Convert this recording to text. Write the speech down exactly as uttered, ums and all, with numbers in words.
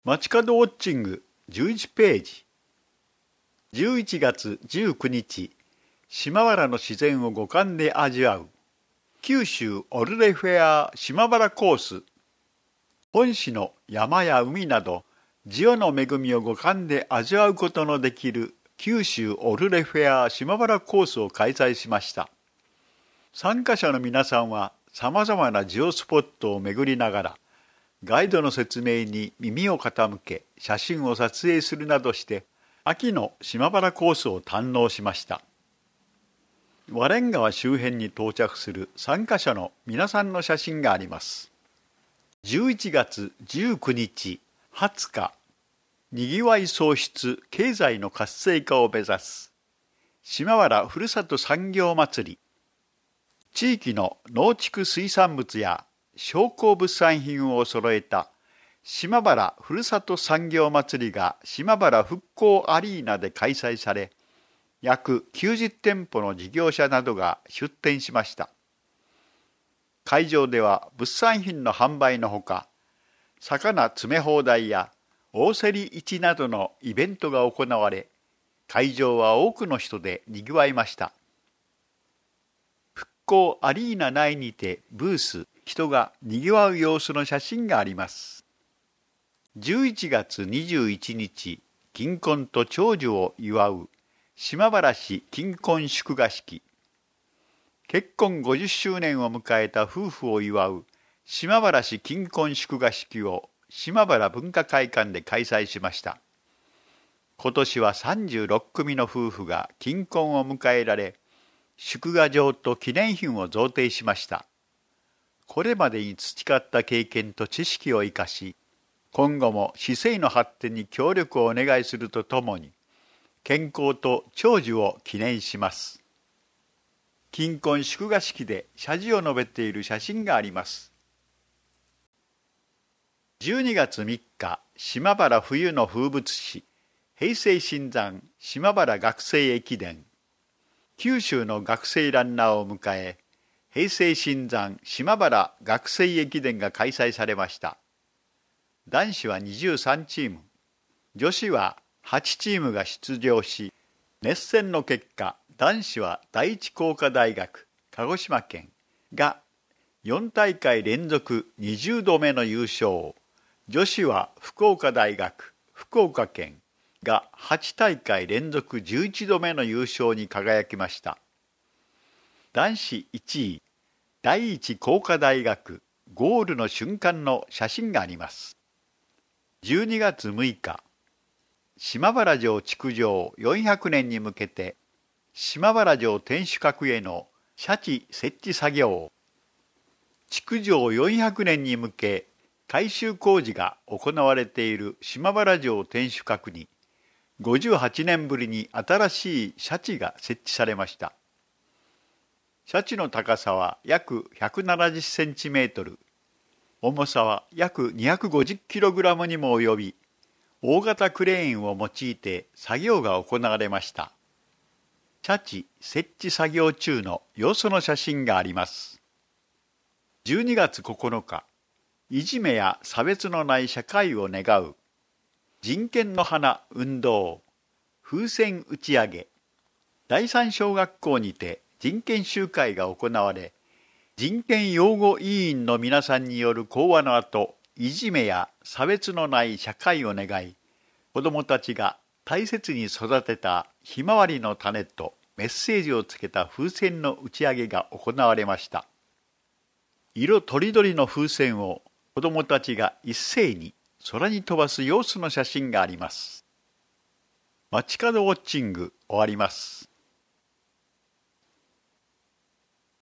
街角ウォッチングじゅういちページ。じゅういちがつじゅうくにち、島原の自然を五感で味わう九州オルレフェア島原コース。本市の山や海などジオの恵みを五感で味わうことのできる九州オルレフェア島原コースを開催しました。参加者の皆さんはさまざまなジオスポットを巡りながらガイドの説明に耳を傾け写真を撮影するなどして秋の島原コースを堪能しました。和蓮川周辺に到着する参加者の皆さんの写真があります。じゅういちがつじゅうくにち、はつか、にぎわい創出経済の活性化を目指す島原ふるさと産業まつり。地域の農畜水産物や商工物産品を揃えた島原ふるさと産業まつりが島原復興アリーナで開催され、約きゅうじゅうてんぽの事業者などが出店しました。会場では物産品の販売のほか、魚詰め放題や大競り市などのイベントが行われ、会場は多くの人でにぎわいました。復興アリーナ内にてブース、人がにぎわう様子の写真があります。じゅういちがつにじゅういちにち、金婚と長寿を祝う島原市金婚祝賀式。結婚ごじゅっしゅうねんを迎えた夫婦を祝う島原市金婚祝賀式を島原文化会館で開催しました。今年はさんじゅうろっくみの夫婦が金婚を迎えられ、祝賀状と記念品を贈呈しました。これまでに培った経験と知識を生かし、今後も市政の発展に協力をお願いするとともに、健康と長寿を記念します。金婚祝賀式で謝辞を述べている写真があります。じゅうにがつみっか、島原冬の風物詩、平成新山島原学生駅伝。九州の学生ランナーを迎え、平成新山島原学生駅伝が開催されました。男子はにじゅうさんチーム、女子ははちチームが出場し、熱戦の結果、男子は第一工科大学鹿児島県がよんたいかい連続にじゅうどめの優勝、女子は福岡大学福岡県がはちたいかい連続じゅういちどめの優勝に輝きました。男子いちい、第一工科大学ゴールの瞬間の写真があります。じゅうにがつむいか、島原城築城よんひゃくねんに向けて島原城天守閣への斜地設置作業。築城よんひゃくねんに向け改修工事が行われている島原城天守閣にごじゅうはちねんぶりに新しい斜地が設置されました。斜地の高さは約ひゃくななじゅっセンチメートル、重さは約にひゃくごじゅっキログラムにも及び、大型クレーンを用いて作業が行われました。斜地設置作業中の様子の写真があります。じゅうにがつここのか、いじめや差別のない社会を願う人権の花運動風船打ち上げ。第三小学校にて人権集会が行われ、人権擁護委員の皆さんによる講話の後、いじめや差別のない社会を願い、子どもたちが大切に育てたひまわりの種とメッセージをつけた風船の打ち上げが行われました。色とりどりの風船を子どもたちが一斉に空に飛ばす様子の写真があります。街角ウォッチング終わります。